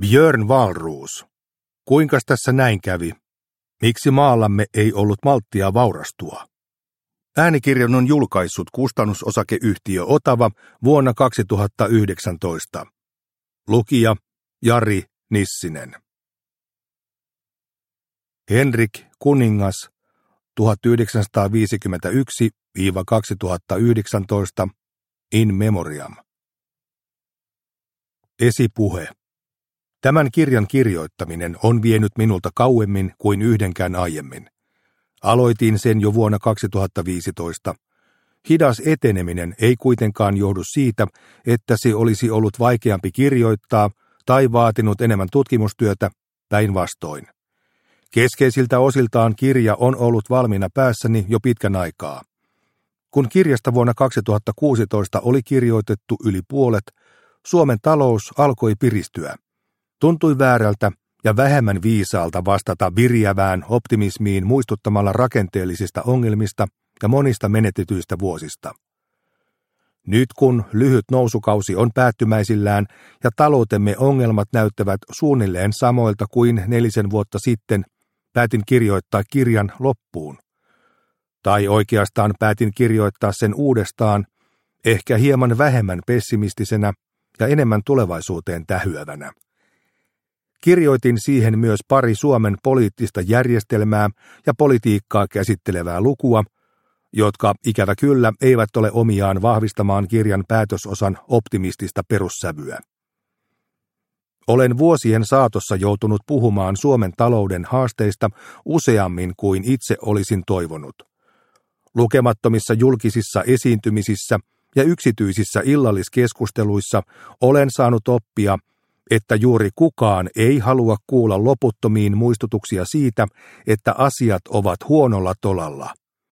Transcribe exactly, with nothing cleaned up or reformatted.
Björn Wahlroos. Kuinkas tässä näin kävi? Miksi maallamme ei ollut malttia vaurastua? Äänikirjan on julkaissut kustannusosakeyhtiö Otava vuonna kaksituhattayhdeksäntoista. Lukija Jari Nissinen. Henrik Kuningas tuhatyhdeksänsataaviisikymmentäyksi kaksituhattayhdeksäntoista in memoriam. Esipuhe. Tämän kirjan kirjoittaminen on vienyt minulta kauemmin kuin yhdenkään aiemmin. Aloitin sen jo vuonna kaksituhattaviisitoista. Hidas eteneminen ei kuitenkaan johdu siitä, että se olisi ollut vaikeampi kirjoittaa tai vaatinut enemmän tutkimustyötä, päinvastoin. Keskeisiltä osiltaan kirja on ollut valmiina päässäni jo pitkän aikaa. Kun kirjasta vuonna kaksituhattakuusitoista oli kirjoitettu yli puolet, Suomen talous alkoi piristyä. Tuntui väärältä ja vähemmän viisaalta vastata viriävään optimismiin muistuttamalla rakenteellisista ongelmista ja monista menetetyistä vuosista. Nyt kun lyhyt nousukausi on päättymäisillään ja taloutemme ongelmat näyttävät suunnilleen samoilta kuin nelisen vuotta sitten, päätin kirjoittaa kirjan loppuun. Tai oikeastaan päätin kirjoittaa sen uudestaan, ehkä hieman vähemmän pessimistisenä ja enemmän tulevaisuuteen tähyävänä. Kirjoitin siihen myös pari Suomen poliittista järjestelmää ja politiikkaa käsittelevää lukua, jotka ikävä kyllä eivät ole omiaan vahvistamaan kirjan päätösosan optimistista perussävyä. Olen vuosien saatossa joutunut puhumaan Suomen talouden haasteista useammin kuin itse olisin toivonut. Lukemattomissa julkisissa esiintymisissä ja yksityisissä illalliskeskusteluissa olen saanut oppia, että juuri kukaan ei halua kuulla loputtomiin muistutuksia siitä, että asiat ovat huonolla tolalla.